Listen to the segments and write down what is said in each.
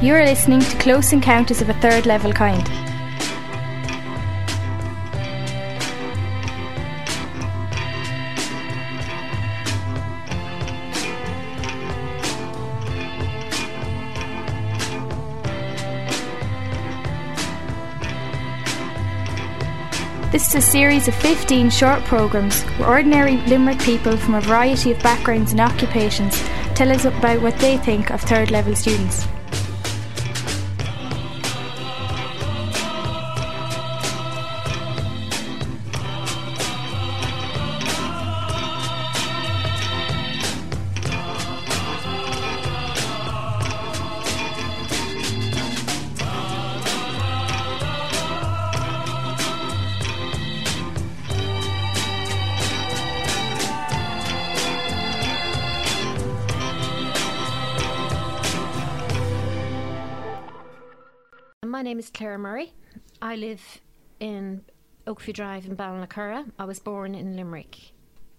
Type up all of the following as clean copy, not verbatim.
You are listening to Close Encounters of a Third Level Kind. This is a series of 15 short programmes where ordinary Limerick people from a variety of backgrounds and occupations tell us about what they think of third level students. My name is Claire Murray. I live in Oakview Drive in Ballinacurra. I was born in Limerick.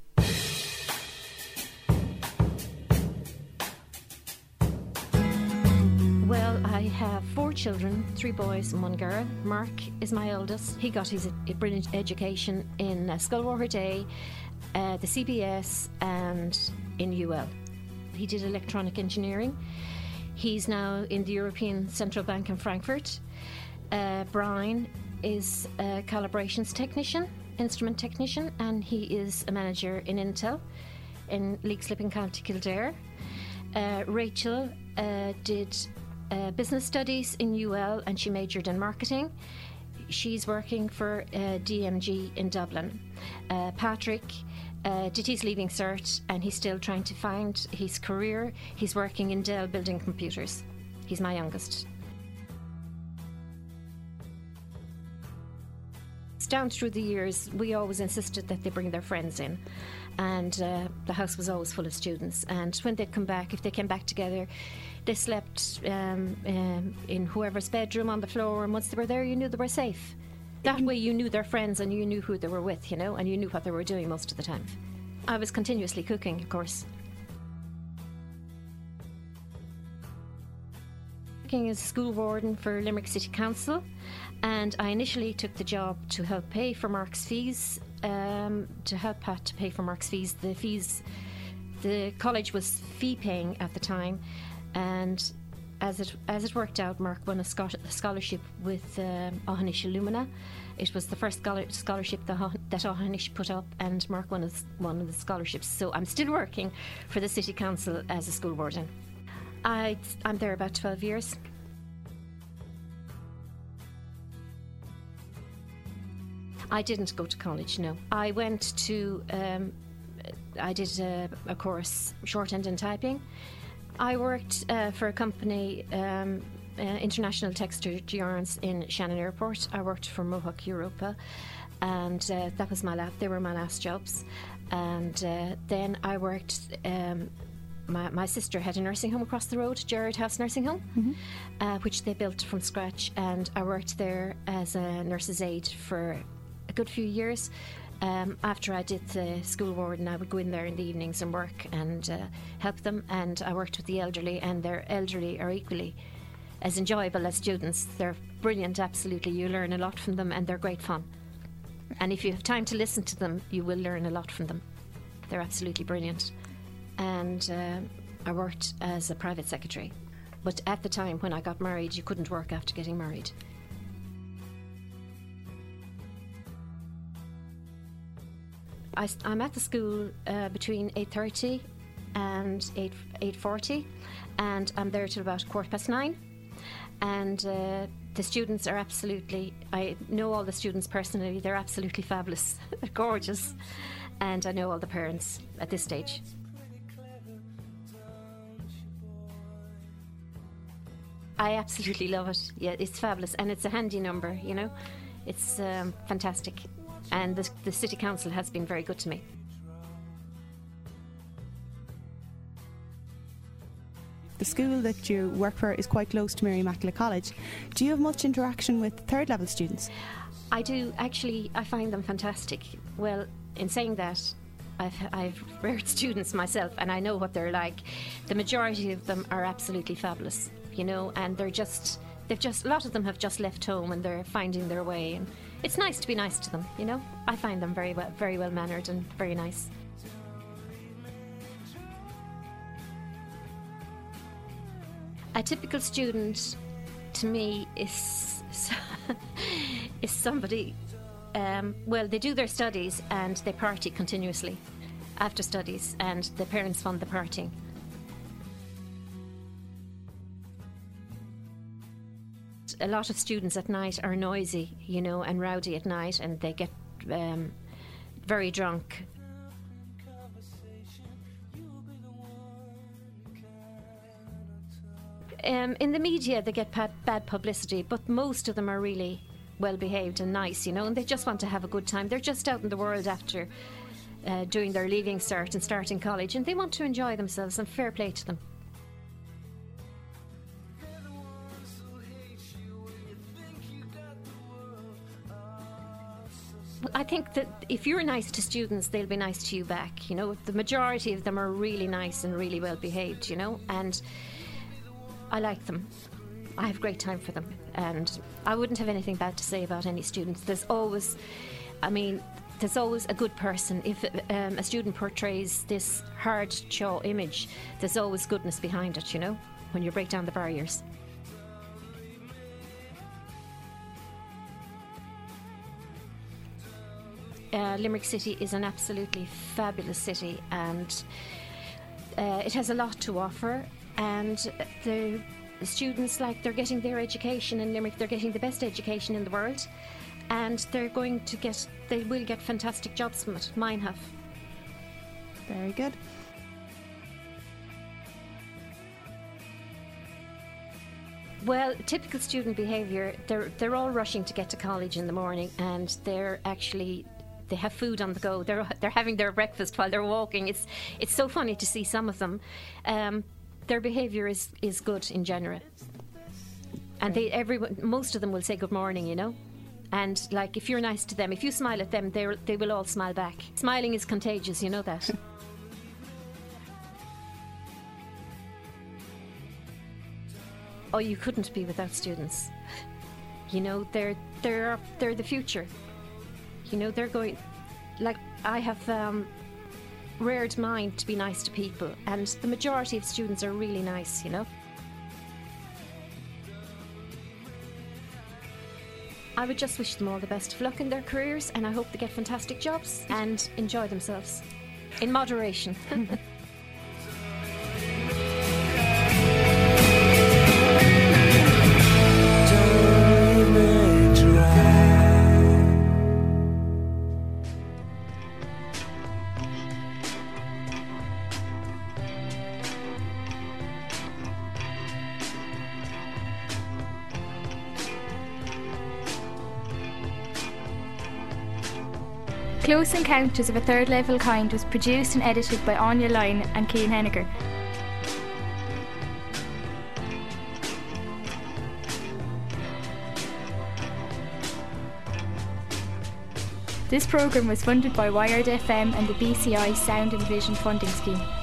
Well, I have 4 children, 3 boys and 1 girl. Mark is my eldest. He got his brilliant education in Scullwater Day, the CBS and in UL. He did electronic engineering. He's now in the European Central Bank in Frankfurt. Brian is a calibrations technician, instrument technician, and he is a manager in Intel in Leixlip in County Kildare. Rachel did business studies in UL and she majored in marketing. She's working for DMG in Dublin. Patrick did his leaving cert and he's still trying to find his career. He's working in Dell building computers. He's my youngest. Down through the years, we always insisted that they bring their friends in, and the house was always full of students. And when they'd come back, if they came back together, they slept in whoever's bedroom on the floor, and once they were there, you knew they were safe. That way you knew their friends and you knew who they were with, you know, and you knew what they were doing most of the time. I was continuously cooking, of course. Working as school warden for Limerick City Council, and I initially took the job to help pay for Mark's fees, to help Pat to pay for Mark's fees. The college was fee paying at the time, and as it worked out, Mark won a scholarship with Aughanish Illumina. It was the first scholarship that Aughanish put up, and Mark won one of the scholarships. So I'm still working for the City Council as a school warden. I'm there about 12 years. I didn't go to college, no. I went to, I did a course, shorthand and typing. I worked for a company, International Texture Yarns in Shannon Airport. I worked for Mohawk Europa, and that was they were my last jobs. And then I worked, my sister had a nursing home across the road, Gerard House Nursing Home, which they built from scratch, and I worked there as a nurse's aide for a good few years. After I did the school warden, I would go in there in the evenings and work and help them, and I worked with the elderly, and their elderly are equally as enjoyable as students. They're brilliant, absolutely. You learn a lot from them, and they're great fun. And if you have time to listen to them, you will learn a lot from them. They're absolutely brilliant. And I worked as a private secretary. But at the time when I got married, you couldn't work after getting married. I'm at the school between 8:30 and 8:40, and I'm there till about 9:15. And the students are absolutely, I know all the students personally, they're absolutely fabulous, they're gorgeous, and I know all the parents at this stage. I absolutely love it. Yeah, it's fabulous, and it's a handy number, you know. It's fantastic. And the City Council has been very good to me. The school that you work for is quite close to Mary Immaculate College. Do you have much interaction with third level students? I do, actually. I find them fantastic. Well, in saying that, I've reared students myself, and I know what they're like. The majority of them are absolutely fabulous. you know, and a lot of them have just left home and they're finding their way, and it's nice to be nice to them, you know. I find them very well mannered and very nice. A typical student to me is somebody, well, they do their studies and they party continuously after studies, and the parents fund the partying. A lot of students at night are noisy, you know, and rowdy at night, and they get very drunk. In the media they get bad publicity, but most of them are really well behaved and nice, you know, and they just want to have a good time. They're just out in the world after doing their leaving cert and starting college, and they want to enjoy themselves, and fair play to them. I think that if you're nice to students, they'll be nice to you back, you know. The majority of them are really nice and really well behaved, you know, and I like them. I have great time for them, and I wouldn't have anything bad to say about any students. There's always a good person. If a student portrays this hard show image, there's always goodness behind it, you know, when you break down the barriers. Limerick City is an absolutely fabulous city, and it has a lot to offer, and the students, like, they're getting their education in Limerick. They're getting the best education in the world, and they will get fantastic jobs from it. Mine have. Very good. Well, typical student behaviour, they're all rushing to get to college in the morning, and they have food on the go. They're having their breakfast while they're walking. It's so funny to see some of them. Their behaviour is good in general, and most of them will say good morning, you know. And like, if you're nice to them, if you smile at them, they will all smile back. Smiling is contagious, you know that. Oh, you couldn't be without students. You know, they're the future. You know, they're going, like, I have reared mine to be nice to people, and the majority of students are really nice, you know. I would just wish them all the best of luck in their careers, and I hope they get fantastic jobs and enjoy themselves in moderation. Close Encounters of a Third Level Kind was produced and edited by Anya Lyon and Cian Henniger. This programme was funded by Wired FM and the BCI Sound and Vision Funding Scheme.